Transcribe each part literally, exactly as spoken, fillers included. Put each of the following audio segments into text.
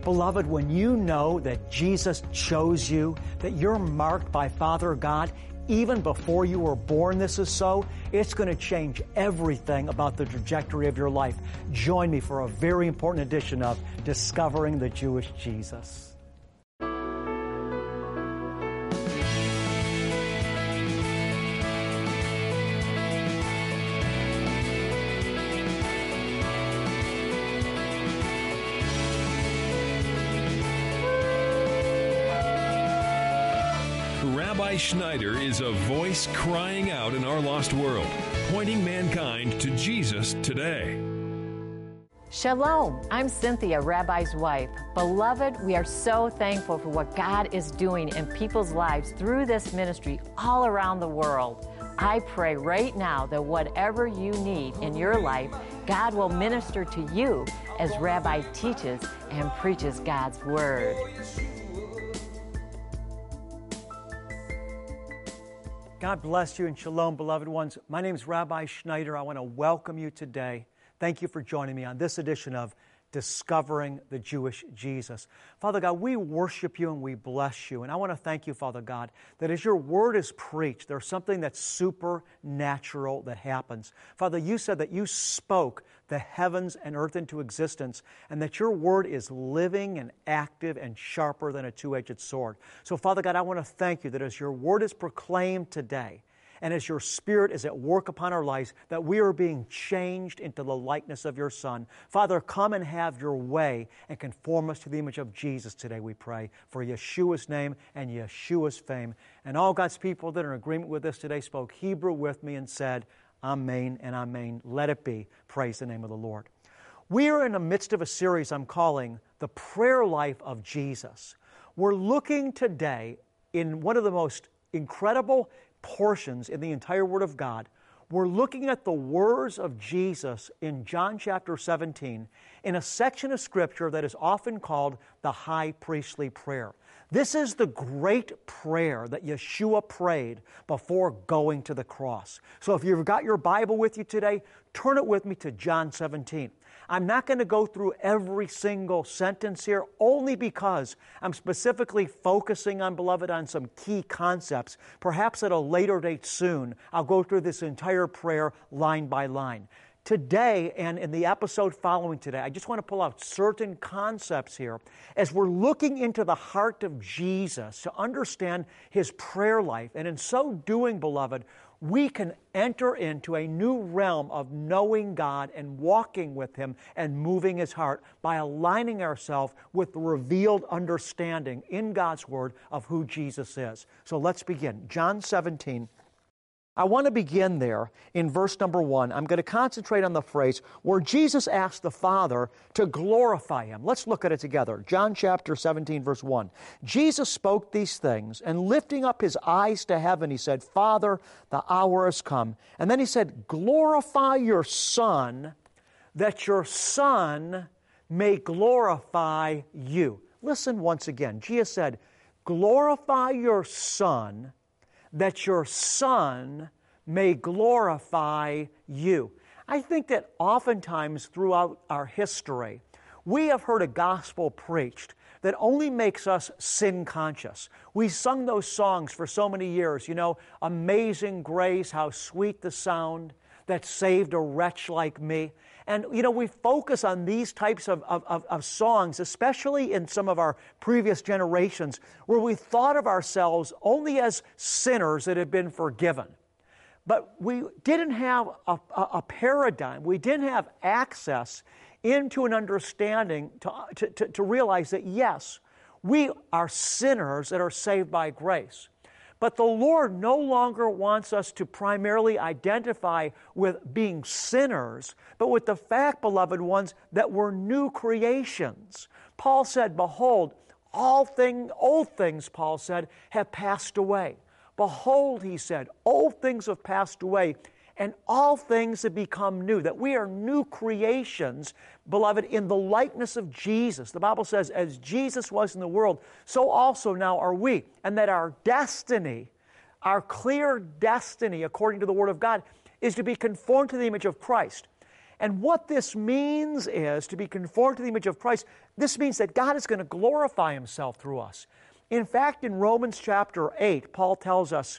Beloved, when you know that Jesus chose you, that you're marked by Father God, even before you were born, this is so, it's going to change everything about the trajectory of your life. Join me for a very important edition of Discovering the Jewish Jesus. Rabbi Schneider is a voice crying out in our lost world, pointing mankind to Jesus today. Shalom, I'm Cynthia, Rabbi's wife. Beloved, we are so thankful for what God is doing in people's lives through this ministry all around the world. I pray right now that whatever you need in your life, God will minister to you as Rabbi teaches and preaches God's Word. God bless you and shalom, beloved ones. My name is Rabbi Schneider. I want to welcome you today. Thank you for joining me on this edition of Discovering the Jewish Jesus. Father God, we worship you and we bless you. And I want to thank you, Father God, that as your word is preached, there's something that's supernatural that happens. Father, you said that you spoke the heavens and earth into existence, and that your word is living and active and sharper than a two-edged sword. So, Father God, I want to thank you that as your word is proclaimed today, and as your Spirit is at work upon our lives, that we are being changed into the likeness of your Son. Father, come and have your way and conform us to the image of Jesus today, we pray, for Yeshua's name and Yeshua's fame. And all God's people that are in agreement with this today spoke Hebrew with me and said, Amen and Amen. Let it be. Praise the name of the Lord. We are in the midst of a series I'm calling The Prayer Life of Jesus. We're looking today in one of the most incredible portions in the entire Word of God. We're looking at the words of Jesus in John chapter seventeen in a section of Scripture that is often called the high priestly prayer. This is the great prayer that Yeshua prayed before going to the cross. So if you've got your Bible with you today, turn it with me to John seventeen. I'm not going to go through every single sentence here, only because I'm specifically focusing on, beloved, on some key concepts. Perhaps at a later date soon, I'll go through this entire prayer line by line. Today, and in the episode following today, I just want to pull out certain concepts here as we're looking into the heart of Jesus to understand his prayer life. And in so doing, beloved, we can enter into a new realm of knowing God and walking with him and moving his heart by aligning ourselves with the revealed understanding in God's Word of who Jesus is. So let's begin. John seventeen. I want to begin there in verse number one. I'm going to concentrate on the phrase where Jesus asked the Father to glorify him. Let's look at it together. John chapter seventeen, verse one. Jesus spoke these things, and lifting up his eyes to heaven, he said, Father, the hour has come. And then he said, glorify your Son, that your Son may glorify you. Listen once again. Jesus said, glorify your Son, that your Son may glorify you. I think that oftentimes throughout our history, we have heard a gospel preached that only makes us sin conscious. We sung those songs for so many years, you know, Amazing Grace, how sweet the sound that saved a wretch like me. And, you know, we focus on these types of, of, of, of songs, especially in some of our previous generations, where we thought of ourselves only as sinners that had been forgiven. But we didn't have a, a, a paradigm. We didn't have access into an understanding to, to, to, to realize that, yes, we are sinners that are saved by grace. But the Lord no longer wants us to primarily identify with being sinners, but with the fact, beloved ones, that we're new creations. Paul said, behold, all thing, old things, Paul said, have passed away. Behold, he said, old things have passed away, and all things have become new. That we are new creations, beloved, in the likeness of Jesus. The Bible says, as Jesus was in the world, so also now are we. And that our destiny, our clear destiny, according to the Word of God, is to be conformed to the image of Christ. And what this means is to be conformed to the image of Christ. This means that God is going to glorify Himself through us. In fact, in Romans chapter eight, Paul tells us,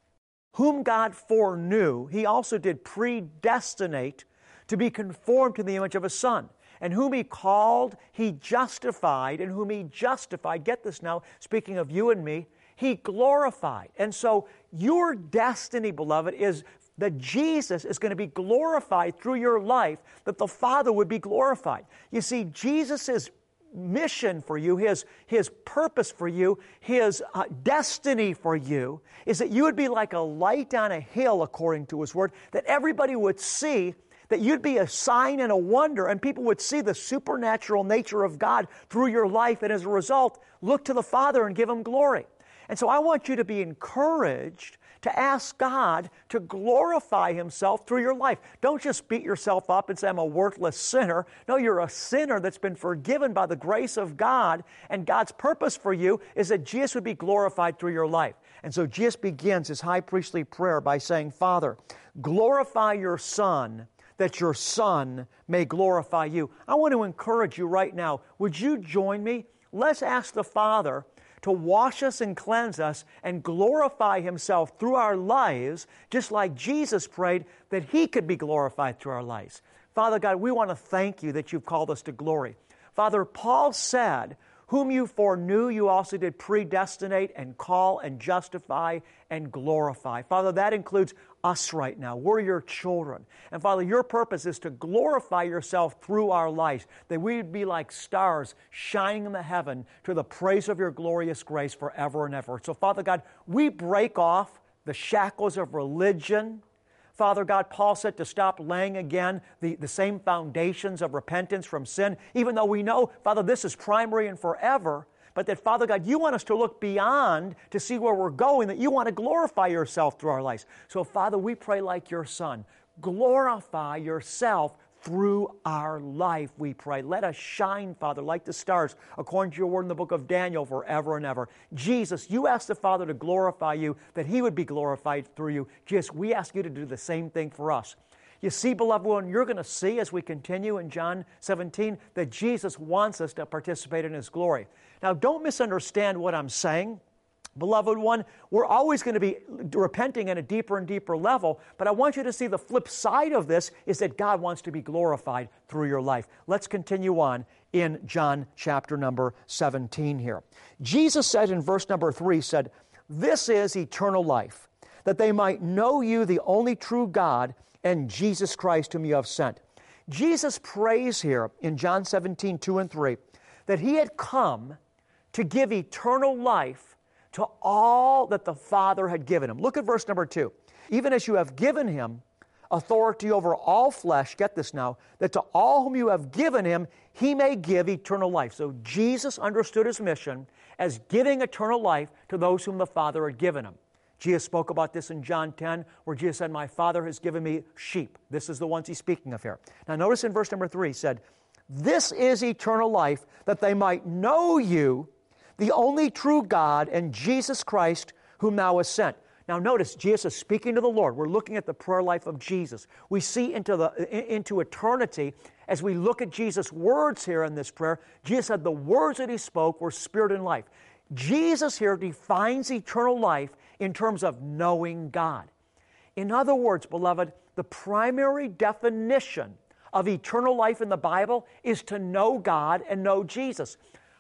whom God foreknew, He also did predestinate to be conformed to the image of His Son. And whom He called, He justified. And whom He justified, get this now, speaking of you and me, He glorified. And so your destiny, beloved, is that Jesus is going to be glorified through your life, that the Father would be glorified. You see, Jesus' mission for you, His, his purpose for you, His uh, destiny for you, is that you would be like a light on a hill, according to His Word, that everybody would see, that you'd be a sign and a wonder, and people would see the supernatural nature of God through your life, and as a result, look to the Father and give Him glory. And so I want you to be encouraged to ask God to glorify Himself through your life. Don't just beat yourself up and say, I'm a worthless sinner. No, you're a sinner that's been forgiven by the grace of God, and God's purpose for you is that Jesus would be glorified through your life. And so Jesus begins His high priestly prayer by saying, Father, glorify your Son, that your Son may glorify you. I want to encourage you right now. Would you join me? Let's ask the Father to wash us and cleanse us and glorify Himself through our lives, just like Jesus prayed that He could be glorified through our lives. Father God, we want to thank You that You've called us to glory. Father, Paul said, whom You foreknew, You also did predestinate and call and justify and glorify. Father, that includes us right now. We're Your children. And Father, Your purpose is to glorify Yourself through our lives, that we would be like stars shining in the heaven to the praise of Your glorious grace forever and ever. So Father God, we break off the shackles of religion. Father God, Paul said to stop laying again the, the same foundations of repentance from sin, even though we know, Father, this is primary and forever. But that, Father God, You want us to look beyond to see where we're going, that You want to glorify Yourself through our lives. So, Father, we pray like Your Son. Glorify Yourself through our life, we pray. Let us shine, Father, like the stars, according to Your word in the book of Daniel, forever and ever. Jesus, You asked the Father to glorify You, that He would be glorified through You. Jesus, we ask You to do the same thing for us. You see, beloved one, you're going to see as we continue in John seventeen that Jesus wants us to participate in His glory. Now, don't misunderstand what I'm saying. Beloved one, we're always going to be repenting at a deeper and deeper level, but I want you to see the flip side of this is that God wants to be glorified through your life. Let's continue on in John chapter number seventeen here. Jesus said in verse number three, said, this is eternal life, that they might know You, the only true God, and Jesus Christ whom You have sent. Jesus prays here in John seventeen, two and three, that He had come to give eternal life to all that the Father had given Him. Look at verse number two. Even as You have given Him authority over all flesh, get this now, that to all whom You have given Him, He may give eternal life. So Jesus understood His mission as giving eternal life to those whom the Father had given Him. Jesus spoke about this in John ten, where Jesus said, my Father has given Me sheep. This is the ones He's speaking of here. Now notice in verse number three, He said, this is eternal life, that they might know You, the only true God, and Jesus Christ, whom Thou hast sent. Now notice, Jesus is speaking to the Lord. We're looking at the prayer life of Jesus. We see into, the, into eternity as we look at Jesus' words here in this prayer. Jesus said the words that He spoke were spirit and life. Jesus here defines eternal life in terms of knowing God. In other words, beloved, the primary definition of eternal life in the Bible is to know God and know Jesus.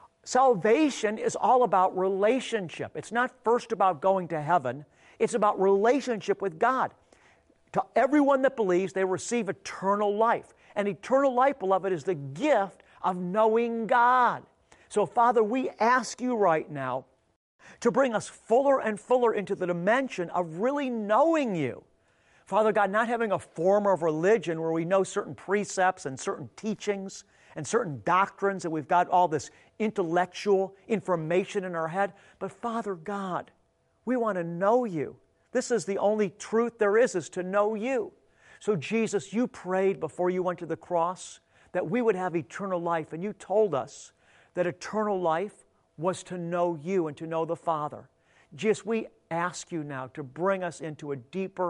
Salvation is all about relationship. It's not first about going to heaven. It's about relationship with God. To everyone that believes, they receive eternal life. And eternal life, beloved, is the gift of knowing God. So, Father, we ask You right now to bring us fuller and fuller into the dimension of really knowing You. Father God, not having a form of religion where we know certain precepts and certain teachings and certain doctrines, and we've got all this intellectual information in our head. But Father God, we want to know You. This is the only truth there is, is to know You. So Jesus, You prayed before You went to the cross that we would have eternal life, and You told us that eternal life was to know You and to know the Father. Jesus, we ask You now to bring us into a deeper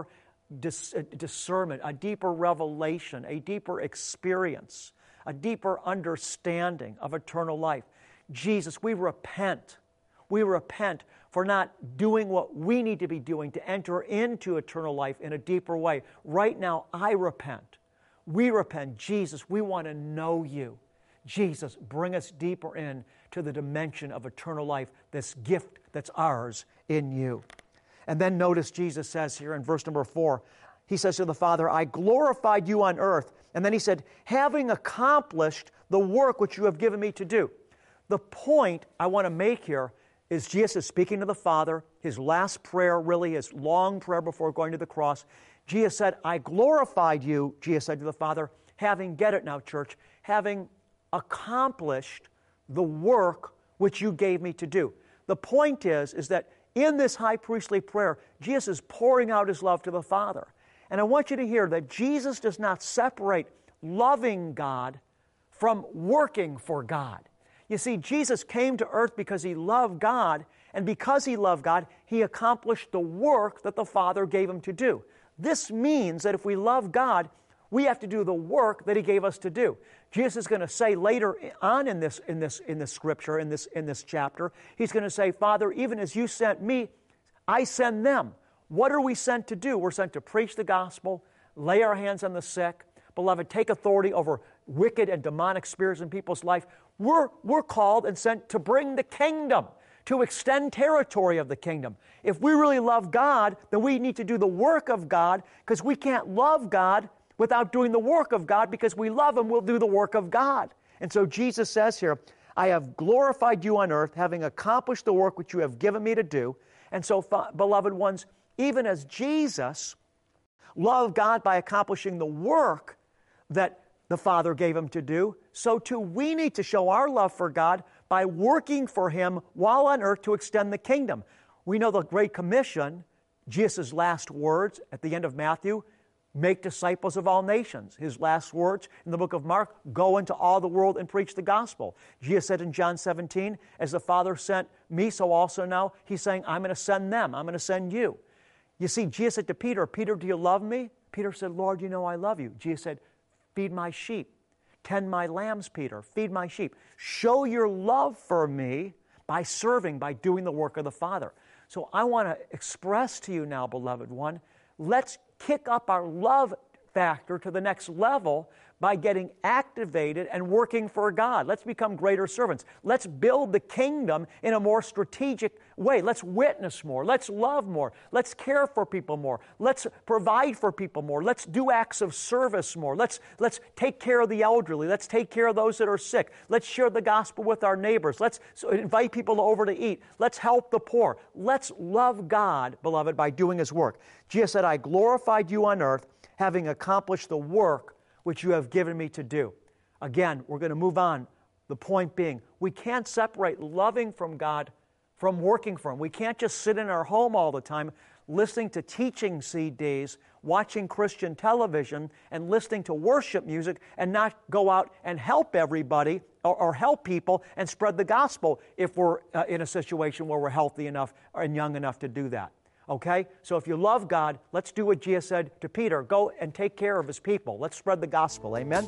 dis- discernment, a deeper revelation, a deeper experience, a deeper understanding of eternal life. Jesus, we repent. We repent for not doing what we need to be doing to enter into eternal life in a deeper way. Right now, I repent. We repent. Jesus, we want to know you. Jesus, bring us deeper in to the dimension of eternal life, this gift that's ours in you. And then notice Jesus says here in verse number four, he says to the Father, I glorified you on earth. And then he said, having accomplished the work which you have given me to do. The point I want to make here is Jesus is speaking to the Father, his last prayer, really his long prayer before going to the cross. Jesus said, I glorified you, Jesus said to the Father, having, get it now, church, having accomplished the work which you gave me to do. The point is, is that in this high priestly prayer, Jesus is pouring out his love to the Father. And I want you to hear that Jesus does not separate loving God from working for God. You see, Jesus came to earth because he loved God, and because he loved God, he accomplished the work that the Father gave him to do. This means that if we love God, we have to do the work that he gave us to do. Jesus is going to say later on in this, in this, in this scripture, in this, in this chapter, he's going to say, Father, even as you sent me, I send them. What are we sent to do? We're sent to preach the gospel, lay our hands on the sick, beloved, take authority over wicked and demonic spirits in people's life. We're, we're called and sent to bring the kingdom, to extend territory of the kingdom. If we really love God, then we need to do the work of God, because we can't love God without doing the work of God, because we love him, we'll do the work of God. And so Jesus says here, I have glorified you on earth, having accomplished the work which you have given me to do. And so, beloved ones, even as Jesus loved God by accomplishing the work that the Father gave him to do, so too we need to show our love for God by working for him while on earth to extend the kingdom. We know the Great Commission, Jesus' last words at the end of Matthew, make disciples of all nations. His last words in the book of Mark, go into all the world and preach the gospel. Jesus said in John seventeen, as the Father sent me, so also now he's saying, I'm going to send them. I'm going to send you. You see, Jesus said to Peter, Peter, do you love me? Peter said, Lord, you know I love you. Jesus said, feed my sheep. Tend my lambs, Peter. Feed my sheep. Show your love for me by serving, by doing the work of the Father. So I want to express to you now, beloved one, let's kick up our love factor to the next level by getting activated and working for God. Let's become greater servants. Let's build the kingdom in a more strategic way. Let's witness more. Let's love more. Let's care for people more. Let's provide for people more. Let's do acts of service more. Let's, let's take care of the elderly. Let's take care of those that are sick. Let's share the gospel with our neighbors. Let's invite people over to eat. Let's help the poor. Let's love God, beloved, by doing his work. Jesus said, I glorified you on earth, having accomplished the work which you have given me to do. Again, we're going to move on. The point being, we can't separate loving from God from working for him. We can't just sit in our home all the time listening to teaching C Ds, watching Christian television, and listening to worship music and not go out and help everybody or, or help people and spread the gospel if we're uh, in a situation where we're healthy enough and young enough to do that. Okay? So if you love God, let's do what Jesus said to Peter. Go and take care of his people. Let's spread the gospel. Amen?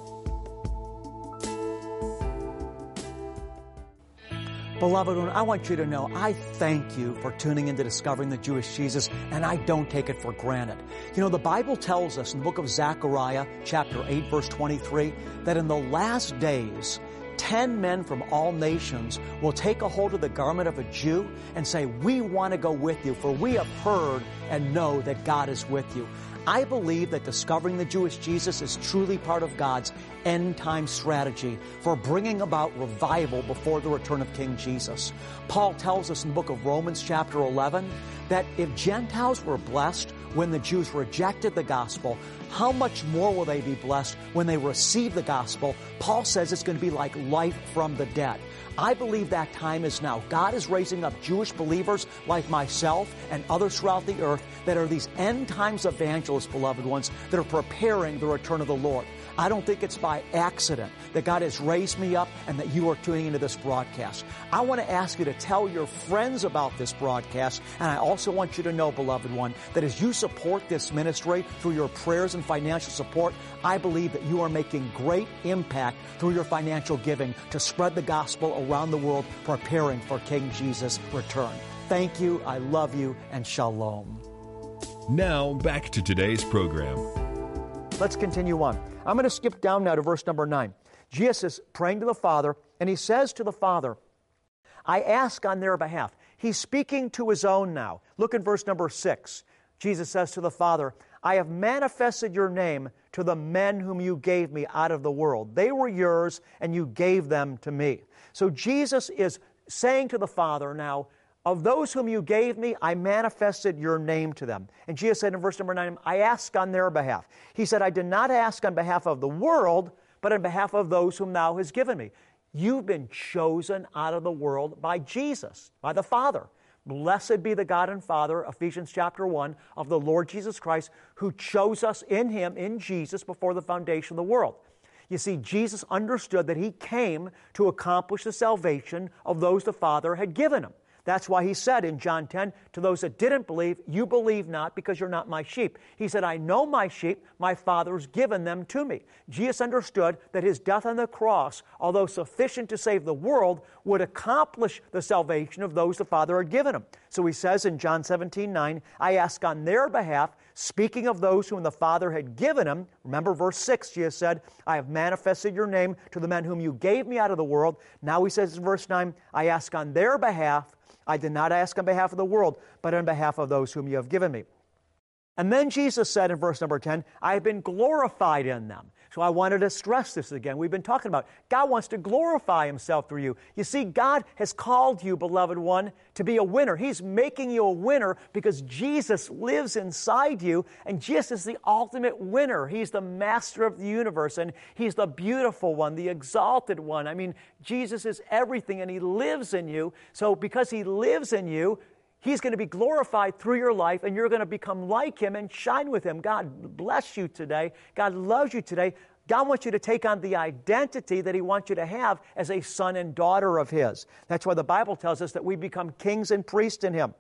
Beloved one, I want you to know, I thank you for tuning into Discovering the Jewish Jesus, and I don't take it for granted. You know, the Bible tells us in the book of Zechariah, chapter eight, verse twenty-three, that in the last days, ten men from all nations will take a hold of the garment of a Jew and say, we want to go with you, for we have heard and know that God is with you. I believe that Discovering the Jewish Jesus is truly part of God's end-time strategy for bringing about revival before the return of King Jesus. Paul tells us in the book of Romans chapter eleven that if Gentiles were blessed when the Jews rejected the gospel, how much more will they be blessed when they receive the gospel? Paul says it's going to be like life from the dead. I believe that time is now. God is raising up Jewish believers like myself and others throughout the earth that are these end times evangelists, beloved ones, that are preparing the return of the Lord. I don't think it's by accident that God has raised me up and that you are tuning into this broadcast. I want to ask you to tell your friends about this broadcast, and I also want you to know, beloved one, that as you support this ministry through your prayers and financial support, I believe that you are making great impact through your financial giving to spread the gospel around the world, preparing for King Jesus' return. Thank you, I love you, and shalom. Now, back to today's program. Let's continue on. I'm going to skip down now to verse number nine. Jesus is praying to the Father, and he says to the Father, I ask on their behalf. He's speaking to his own now. Look in verse number six. Jesus says to the Father, I have manifested your name to the men whom you gave me out of the world. They were yours, and you gave them to me. So Jesus is saying to the Father now, of those whom you gave me, I manifested your name to them. And Jesus said in verse number nine, I ask on their behalf. He said, I did not ask on behalf of the world, but on behalf of those whom thou hast given me. You've been chosen out of the world by Jesus, by the Father. Blessed be the God and Father, Ephesians chapter one, of the Lord Jesus Christ, who chose us in Him, in Jesus, before the foundation of the world. You see, Jesus understood that He came to accomplish the salvation of those the Father had given Him. That's why He said in John ten, to those that didn't believe, you believe not because you're not my sheep. He said, I know my sheep, my Father's given them to me. Jesus understood that His death on the cross, although sufficient to save the world, would accomplish the salvation of those the Father had given Him. So He says in John seventeen nine, I ask on their behalf, speaking of those whom the Father had given Him. Remember verse six, Jesus said, I have manifested your name to the men whom you gave me out of the world. Now He says in verse nine, I ask on their behalf. I did not ask on behalf of the world, but on behalf of those whom you have given me. And then Jesus said in verse number ten, I have been glorified in them. So I wanted to stress this again. We've been talking about God wants to glorify Himself through you. You see, God has called you, beloved one, to be a winner. He's making you a winner because Jesus lives inside you, and Jesus is the ultimate winner. He's the master of the universe, and He's the beautiful one, the exalted one. I mean, Jesus is everything, and He lives in you. So because He lives in you, He's going to be glorified through your life, and you're going to become like Him and shine with Him. God bless you today. God loves you today. God wants you to take on the identity that He wants you to have as a son and daughter of His. That's why the Bible tells us that we become kings and priests in Him.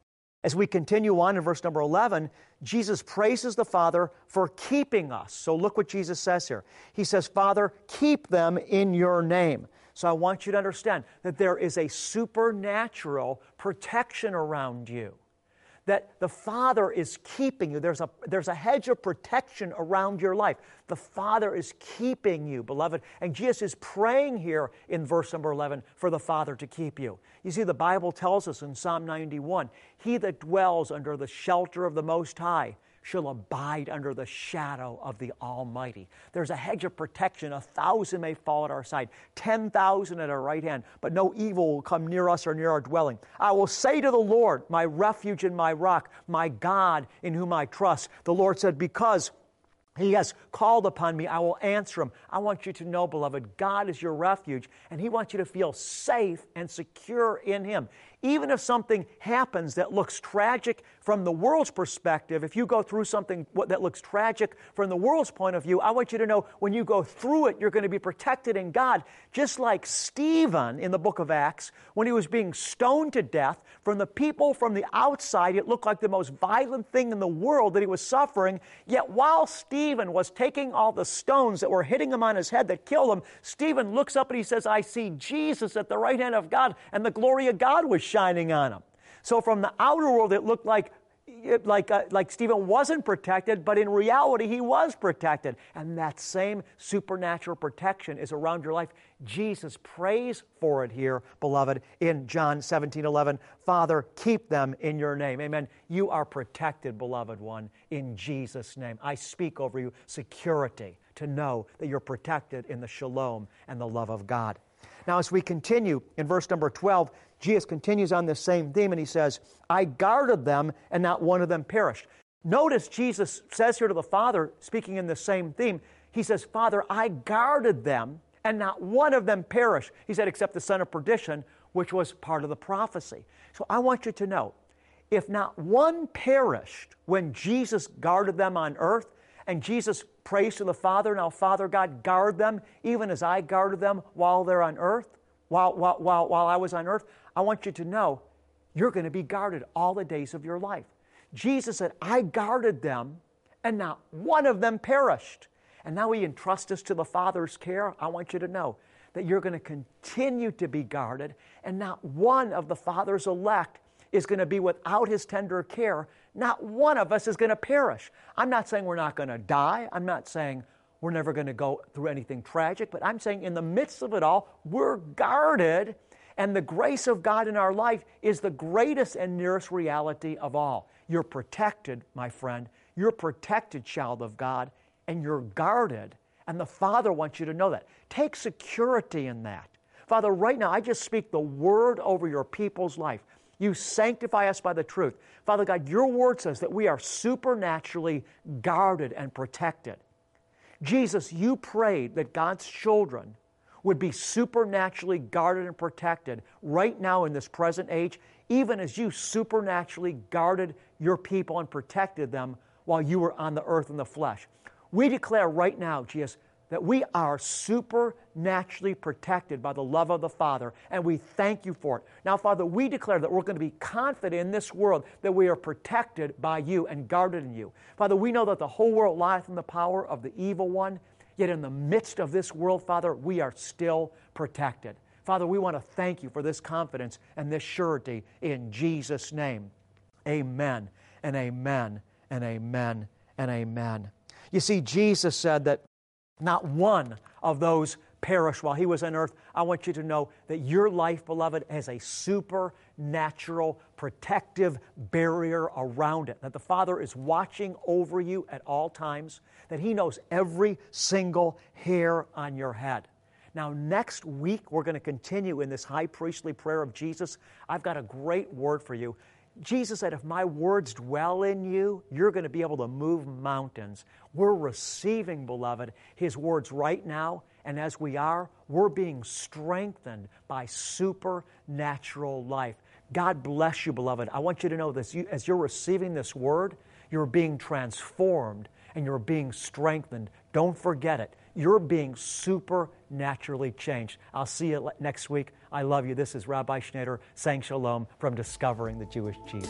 As we continue on in verse number eleven, Jesus praises the Father for keeping us. So look what Jesus says here. He says, Father, keep them in your name. So I want you to understand that there is a supernatural protection around you, that the Father is keeping you. There's a, there's a hedge of protection around your life. The Father is keeping you, beloved. And Jesus is praying here in verse number eleven for the Father to keep you. You see, the Bible tells us in Psalm ninety-one, He that dwells under the shelter of the Most High shall abide under the shadow of the Almighty. There's a hedge of protection. A thousand may fall at our side, ten thousand at our right hand, but no evil will come near us or near our dwelling. I will say to the Lord, my refuge and my rock, my God in whom I trust. The Lord said, because He has called upon me, I will answer Him. I want you to know, beloved, God is your refuge, and He wants you to feel safe and secure in Him. Even if something happens that looks tragic from the world's perspective, if you go through something that looks tragic from the world's point of view, I want you to know when you go through it, you're going to be protected in God. Just like Stephen in the book of Acts, when he was being stoned to death, from the people from the outside, it looked like the most violent thing in the world that he was suffering. Yet while Stephen was taking all the stones that were hitting him on his head that killed him, Stephen looks up and he says, I see Jesus at the right hand of God, and the glory of God was shining on him. So from the outer world, it looked like like uh, like Stephen wasn't protected, but in reality, he was protected. And that same supernatural protection is around your life. Jesus prays for it here, beloved, in John seventeen eleven. Father, keep them in your name. Amen. You are protected, beloved one, in Jesus' name. I speak over you security to know that you're protected in the shalom and the love of God. Now, as we continue in verse number twelve, Jesus continues on this same theme, and He says, I guarded them, and not one of them perished. Notice Jesus says here to the Father, speaking in the same theme, he says, Father, I guarded them, and not one of them perished. He said, except the son of perdition, which was part of the prophecy. So I want you to know, if not one perished when Jesus guarded them on earth, and Jesus prays to the Father, now Father God, guard them, even as I guarded them while they're on earth, while, while, while, while I was on earth, I want you to know, you're going to be guarded all the days of your life. Jesus said, I guarded them, and not one of them perished. And now He entrusts us to the Father's care. I want you to know that you're going to continue to be guarded, and not one of the Father's elect is going to be without His tender care. Not one of us is going to perish. I'm not saying we're not going to die. I'm not saying we're never going to go through anything tragic, but I'm saying in the midst of it all, we're guarded, and the grace of God in our life is the greatest and nearest reality of all. You're protected, my friend. You're protected, child of God, and you're guarded. And the Father wants you to know that. Take security in that. Father, right now, I just speak the word over your people's life. You sanctify us by the truth. Father God, your word says that we are supernaturally guarded and protected. Jesus, you prayed that God's children would be supernaturally guarded and protected right now in this present age, even as you supernaturally guarded your people and protected them while you were on the earth in the flesh. We declare right now, Jesus, that we are supernaturally protected by the love of the Father, and we thank you for it. Now, Father, we declare that we're going to be confident in this world that we are protected by you and guarded in you. Father, we know that the whole world lieth in the power of the evil one, yet in the midst of this world, Father, we are still protected. Father, we want to thank you for this confidence and this surety in Jesus' name. Amen and amen and amen and amen. You see, Jesus said that not one of those perished while He was on earth. I want you to know that your life, beloved, has a supernatural protective barrier around it, that the Father is watching over you at all times, that He knows every single hair on your head. Now, next week, we're going to continue in this high priestly prayer of Jesus. I've got a great word for you. Jesus said, if my words dwell in you, you're going to be able to move mountains. We're receiving, beloved, His words right now, and as we are, we're being strengthened by supernatural life. God bless you, beloved. I want you to know this. You, as you're receiving this word, you're being transformed and you're being strengthened. Don't forget it. You're being supernaturally changed. I'll see you next week. I love you. This is Rabbi Schneider saying shalom from Discovering the Jewish Jesus.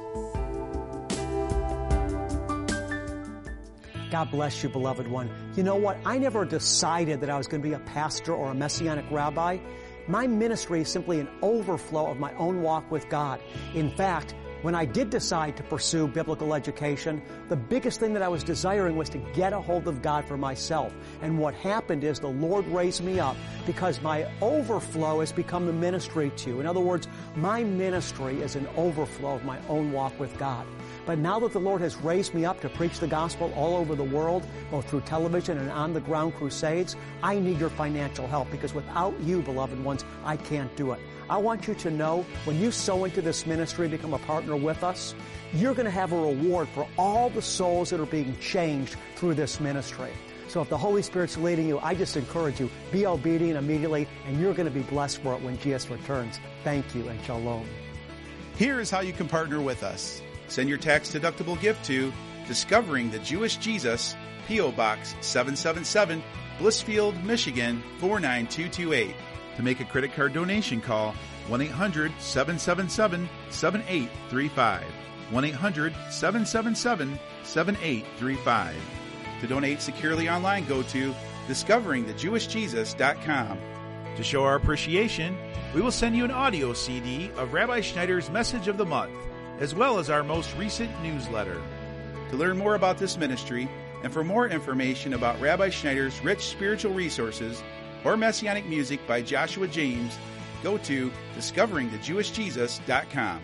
God bless you, beloved one. You know what? I never decided that I was going to be a pastor or a messianic rabbi. My ministry is simply an overflow of my own walk with God. In fact, when I did decide to pursue biblical education, the biggest thing that I was desiring was to get a hold of God for myself. And what happened is the Lord raised me up because my overflow has become the ministry too. In other words, my ministry is an overflow of my own walk with God. But now that the Lord has raised me up to preach the gospel all over the world, both through television and on-the-ground crusades, I need your financial help because without you, beloved ones, I can't do it. I want you to know when you sow into this ministry, become a partner with us, you're going to have a reward for all the souls that are being changed through this ministry. So if the Holy Spirit's leading you, I just encourage you, be obedient immediately, and you're going to be blessed for it when Jesus returns. Thank you, and shalom. Here is how you can partner with us. Send your tax-deductible gift to Discovering the Jewish Jesus, P O. Box seven seven seven, Blissfield, Michigan four nine two two eight. To make a credit card donation, call one eight hundred seven seven seven seven eight three five. one eight hundred seven seven seven seven eight three five. To donate securely online, go to discovering the jewish jesus dot com. To show our appreciation, we will send you an audio C D of Rabbi Schneider's Message of the Month, as well as our most recent newsletter. To learn more about this ministry and for more information about Rabbi Schneider's rich spiritual resources or Messianic music by Joshua James, go to discovering the jewish jesus dot com.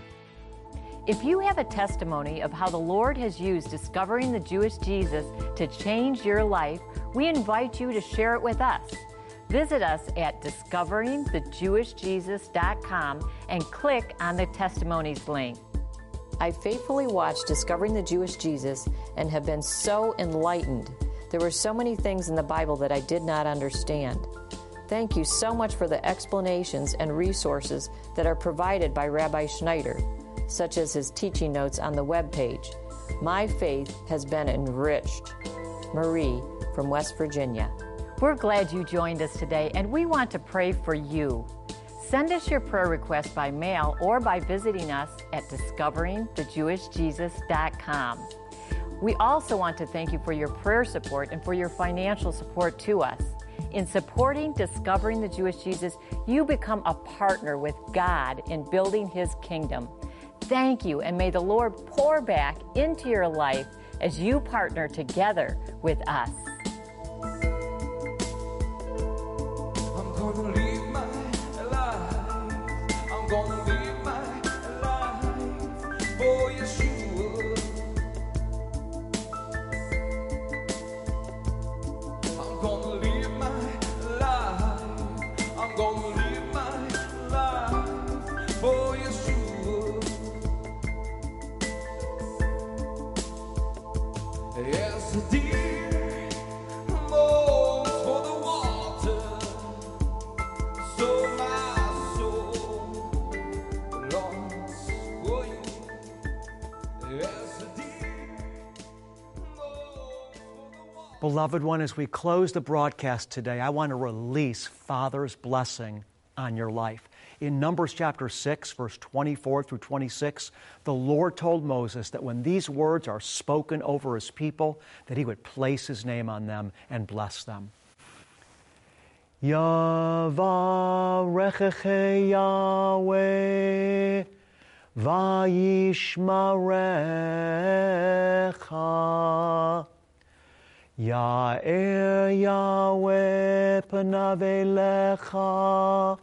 If you have a testimony of how the Lord has used Discovering the Jewish Jesus to change your life, we invite you to share it with us. Visit us at discovering the jewish jesus dot com and click on the Testimonies link. I faithfully watched Discovering the Jewish Jesus and have been so enlightened. There were so many things in the Bible that I did not understand. Thank you so much for the explanations and resources that are provided by Rabbi Schneider, such as his teaching notes on the webpage. My faith has been enriched. Marie from West Virginia. We're glad you joined us today, and we want to pray for you. Send us your prayer request by mail or by visiting us at discovering the jewish jesus dot com. We also want to thank you for your prayer support and for your financial support to us. In supporting Discovering the Jewish Jesus, you become a partner with God in building His kingdom. Thank you, and may the Lord pour back into your life as you partner together with us. I'm gonna live my life. I'm gonna live my life for Yeshua. I'm gonna live my life. I'm gonna live my life for Yeshua. As a deer longs for the water, so my soul longs for you. As a deer longs for the water. Beloved one, as we close the broadcast today, I want to release Father's blessing on your life. In Numbers chapter six, verse twenty-four through twenty-six, the Lord told Moses that when these words are spoken over His people, that He would place His name on them and bless them. Yavarecheche Yahweh vayishmarecha. Ya'er Yahweh panav elecha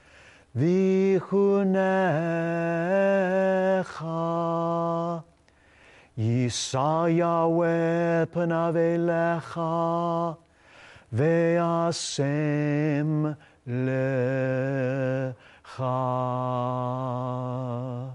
v'chunecha. Yisa Yahweh panav elecha ve'asem lecha.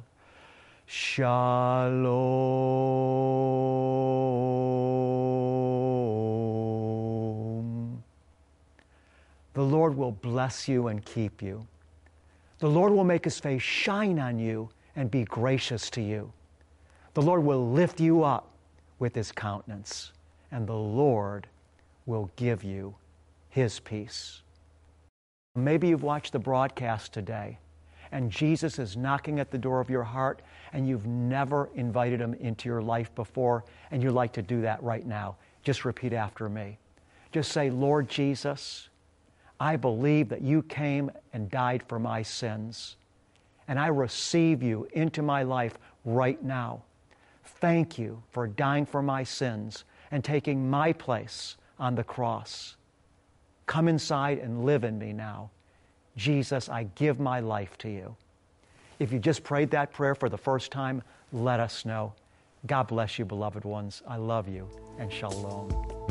Shalom. The Lord will bless you and keep you. The Lord will make His face shine on you and be gracious to you. The Lord will lift you up with His countenance, and the Lord will give you His peace. Maybe you've watched the broadcast today, and Jesus is knocking at the door of your heart, and you've never invited Him into your life before, and you'd like to do that right now. Just repeat after me. Just say, Lord Jesus, I believe that You came and died for my sins, and I receive You into my life right now. Thank You for dying for my sins and taking my place on the cross. Come inside and live in me now. Jesus, I give my life to You. If you just prayed that prayer for the first time, let us know. God bless you, beloved ones. I love you, and shalom.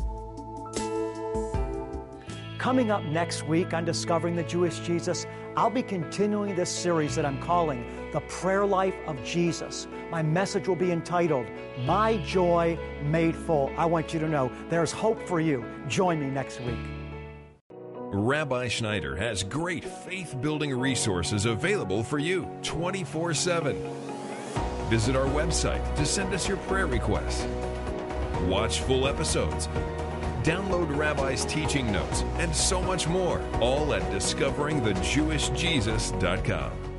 Coming up next week on Discovering the Jewish Jesus, I'll be continuing this series that I'm calling The Prayer Life of Jesus. My message will be entitled, My Joy Made Full. I want you to know there's hope for you. Join me next week. Rabbi Schneider has great faith-building resources available for you twenty-four seven. Visit our website to send us your prayer requests. Watch full episodes. Download Rabbi's teaching notes and so much more, all at discovering the jewish jesus dot com.